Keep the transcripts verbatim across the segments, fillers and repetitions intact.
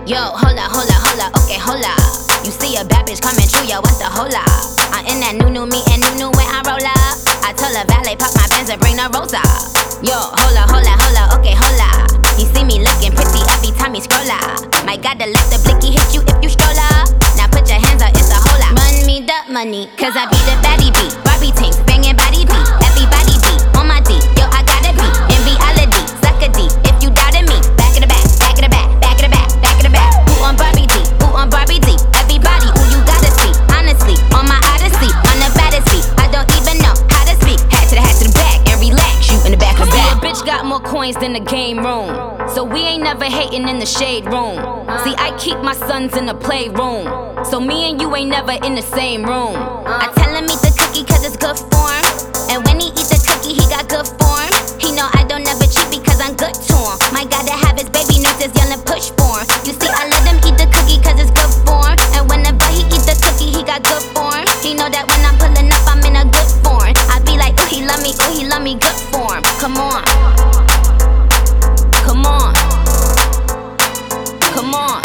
Yo, hola, hola, hola, okay, hola. You see a bad bitch coming through, yo, what's the hola? I'm in that new, new me and new, new when I roll up. I tell a valet, pop my Benz and bring the rosa. Yo, hola, hola, hola, okay, hola. He see me looking pretty every time he scroll up. My God, to let the blicky hit you if you stroll up. Now put your hands up, it's a hola. Run me the money, cause I be the baddie beat. Barbie tanks, banging body beat. Everybody beat, on my D, yo, I gotta be. In reality, suck a D, if you doubted me. Back in the back, back in the back, back in the back, back in the back. Who on Barbie D, who on Barbie D? Everybody, who you gotta see. Honestly, on my odyssey, on the baddest beat. I don't even know how to speak. Hat to the hat to the back, and relax, you in the back of the back. A bitch got more coins than the game room, so we ain't never hating in the shade room. See, I keep my sons in the playroom, so me and you ain't never in the same room. I tell him eat the cookie cause it's good form. And when he eat the cookie, he got good form. He know I don't never cheat because I'm good to him. My God, to have his baby nurses yelling push for him. You see, I let him eat the cookie cause it's good form. And whenever he eat the cookie, he got good form. He know that when I'm pulling up, I'm in a good form. I be like, ooh, he love me, ooh, he love me, good form. Come on. Come on. Come on.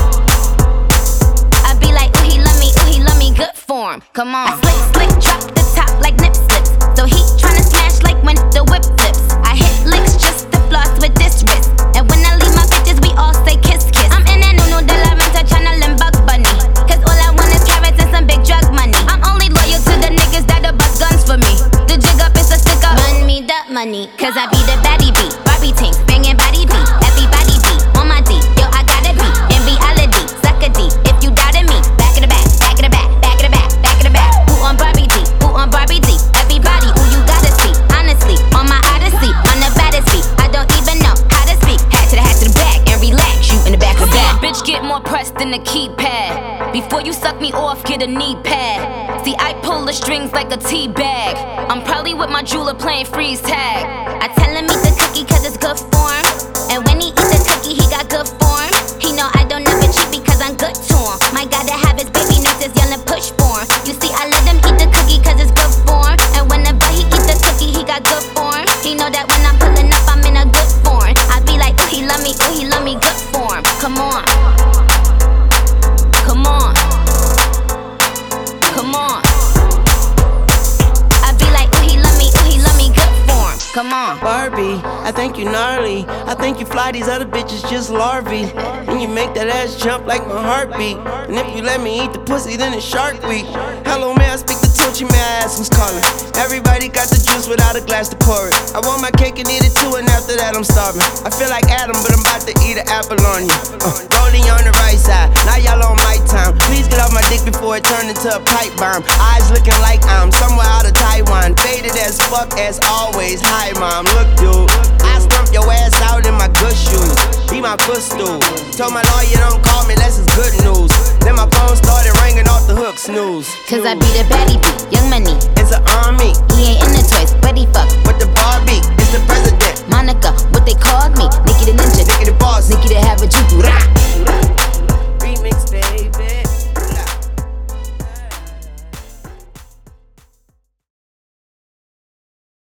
I be like, ooh, he love me, ooh, he love me, good form. Come on. I slick, slick, drop the top like nip slips. So he tryna smash like when the whip flips. I hit licks just to floss with this wrist. And when I leave my bitches, we all say kiss, kiss. I'm in that no-no de la renta tryna limb bug bunny. Cause all I want is carrots and some big drug money. I'm only loyal to the niggas that'll bust guns for me. The jig up is a stick up. Run me the money, cause I be the baddie beat. Barbie tanks, banging body beat. Everybody beat, on my D, yo, I gotta be. In reality, suck a D, if you doubted me. Back in the back, back in the back, back in the back, back in the back. Who on Barbie D, who on Barbie D? Everybody, who you gotta see. Honestly, on my odyssey, on the baddest beat. I don't even know how to speak. Hat to the hat to the back, and relax, you in the back of the back. Bitch get more pressed than a keypad. Before you suck me off, get a knee pad. See, I pull the strings like a tea bag. I'm probably with my jeweler playing freeze tag. I tell him eat the cookie cause it's good form. And when he eat the cookie, he got good form. He know I don't never cheat because I'm good to him. My God, to have his baby nurses yelling push for him. You see, I let him eat the cookie cause it's good form. And whenever he eat the cookie, he got good form. He know that when I'm pulling up, I'm in a good form. I be like, ooh, he love me, ooh, he love me, good form. Come on. Come on. Come on. I be like, ooh, he love me, ooh, he love me, good form. Come on. Barbie, I think you gnarly. I think you fly these other bitches just larvae. And you make that ass jump like my heartbeat. And if you let me eat the pussy, then it's Shark Week. Hello, may I speak to Tucci? May I ask who's calling? Everybody got the juice without a glass to pour it. I want my cake and eat it too, and after that I'm starving. I feel like Adam, but I'm about to eat an apple on you. Uh, rolling on the right side, now y'all on my time. Please get off my dick before it turn into a pipe bomb. Eyes looking like I'm somewhere out of Taiwan. Faded as fuck as always. Hi mom, look dude, I stomp your ass out in my good shoes. Be my footstool. Told my lawyer don't call me unless it's good news. Then my phone started ringing off the hook, snooze. Cause I be the baddie beat, young money. It's an army. He ain't in the toys, but he fuck